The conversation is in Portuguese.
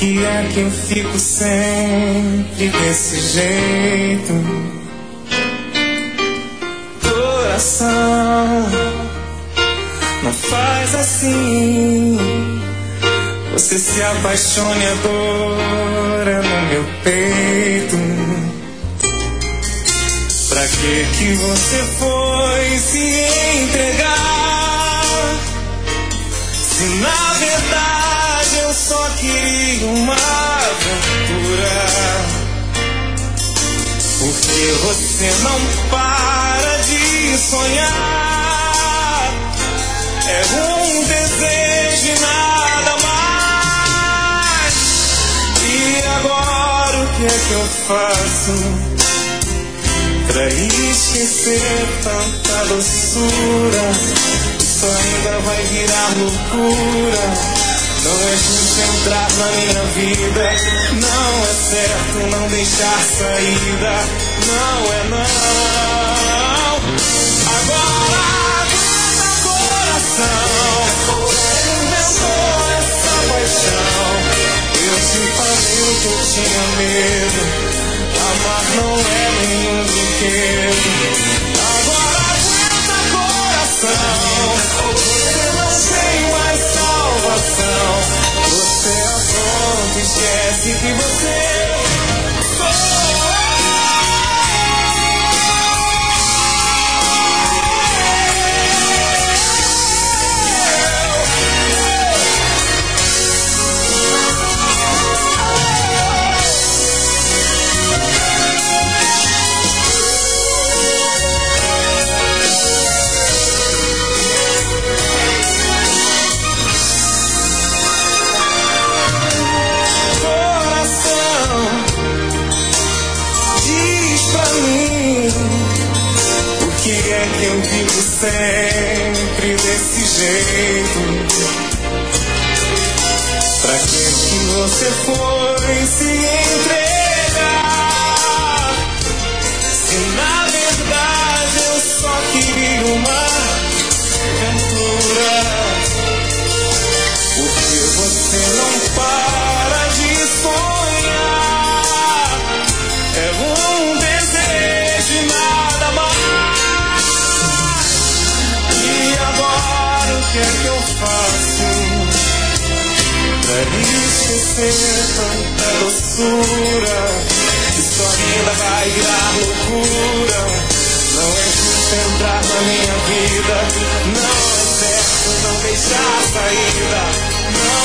que é que eu fico sempre desse jeito? Coração, não faz assim. Você se apaixone agora no meu peito. Pra que você foi se entregar? Se na verdade eu só queria uma aventura. Porque você não para de sonhar. É um desejo e nada mais. E agora o que é que eu faço pra esquecer tanta doçura? Isso ainda vai virar loucura. Não é justo entrar na minha vida. Não é certo não deixar saída. Não é não. Agora aguenta coração. Inventou essa paixão. Eu te falei que eu tinha medo. Amar não é nenhum brinquedo. Agora aguenta coração. Você não tem mais salvação. Você afronta, esquece que você sou que eu vivo sempre desse jeito. Pra que você foi se entregar? Se na verdade eu só queria uma aventura. Porque você não para de sonhar. É um desejo e nada mais. O que é que eu faço pra esquecer tanta doçura? Isso ainda vai virar loucura. Não é justo entrar na minha vida. Não é certo não deixar saída. Não